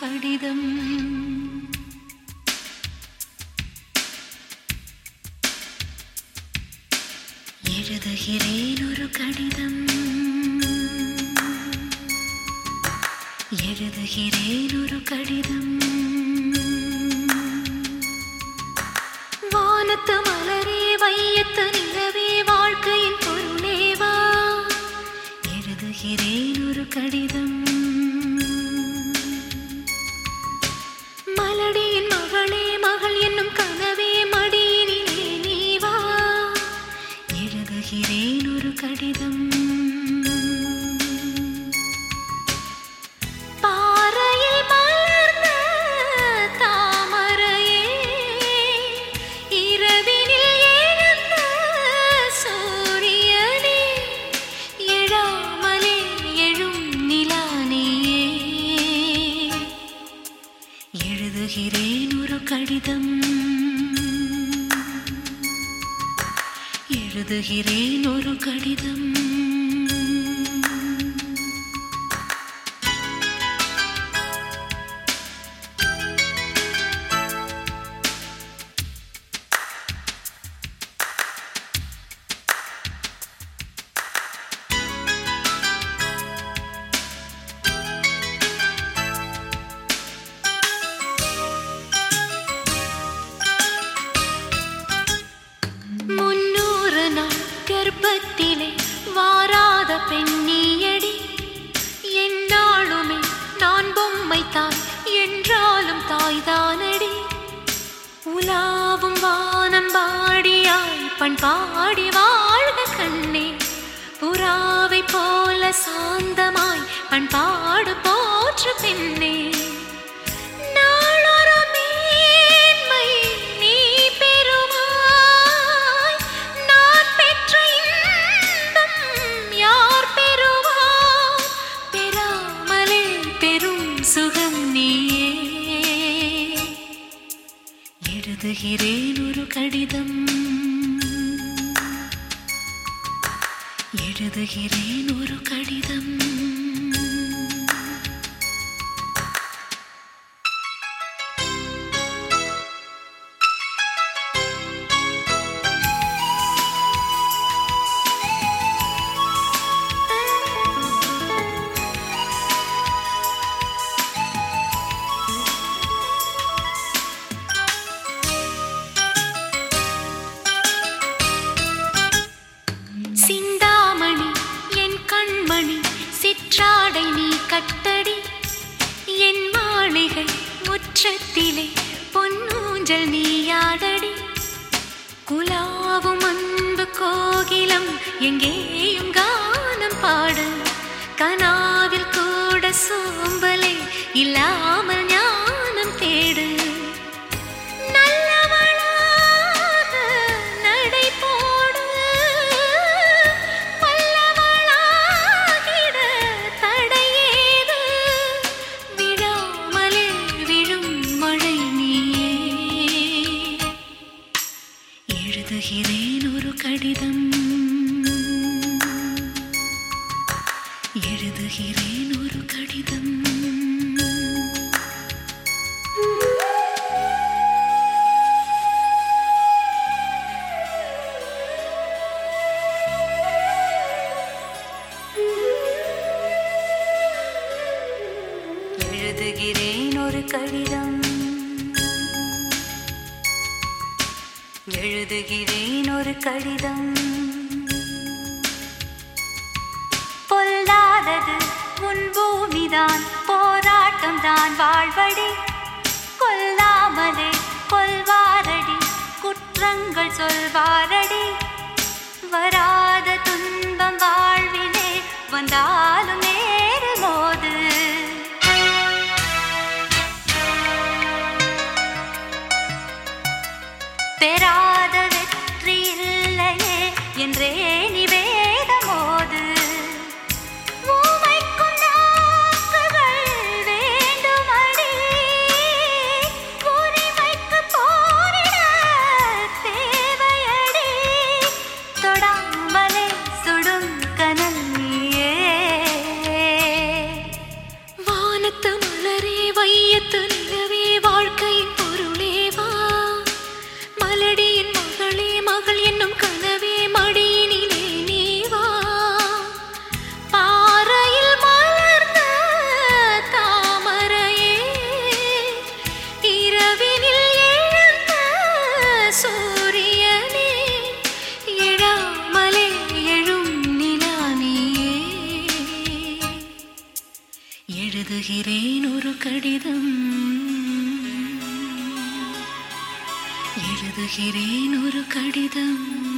கடிதம். எழுதுகிறேன் ஒரு கடிதம், எழுதுகிறேன் ஒரு கடிதம். வானத்து மலரே, வையத்து நிலவே, வாழ்க்கையின் பொருளேவா, எழுதுகிறேன் ஒரு கடிதம். மலடியின் மகளே, மகள் என்னும் கனவே, மடியினிலே நீவா, எழுதுகிறேன் ஒரு கடிதம். எழுதுகிறேன் ஒரு கடிதம், எழுதுகிறேன் ஒரு கடிதம். கர்ப்பத்திலே வாராத பெண்ணியடி, என்னாலுமே நான் பொம்மைத்தான் என்றாலும் தாய்தானடி. உலாவும் வானம் பாடியாய் பண்பாடி வாழ்க கண்ணே, புறாவை போல சாந்தமாய் பண்பாடு போற்று பெண்ணே. எழுதுகிறேன் ஒரு கடிதம், எழுதுகிறேன் ஒரு கடிதம். சிற்றாடை நீ கட்டடி, என் மாளிகை முற்றத்திலே பொன்னூஞ்சல் நீயாடடி. குலாவும் அன்பு கோகிலம் எங்கேயும் கானம் பாடு, கனாவில் கூட சோம்பலே இல்லாமல் ஞானம் தேடு. எழுதுகிறேன் ஒரு கடிதம், எழுதுகிறேன் ஒரு கடிதம். எழுதுகிறேன் ஒரு கடிதம், எழுதுகிறேன் ஒரு கடிதம். பொல்லாதது உன் பூமிதான், போராட்டம் தான் வாழ்வடி. கொல்லாமலே கொல்வாரடி, குற்றங்கள் சொல்வாரடி. வராத துன்பம் வாழ்விலே வந்தாலும் நேரு மோது. பெறாத வெற்றி இல்லையே என்றே நிவேதமோது. ஊமைக்கும் நாக்குகள் வேண்டுமடி, உரிமைக்கு போரிட தேவையடி. தொடாமல் எழுதுகிறேன் ஒரு கடிதம், எழுதுகிறேன் ஒரு கடிதம்.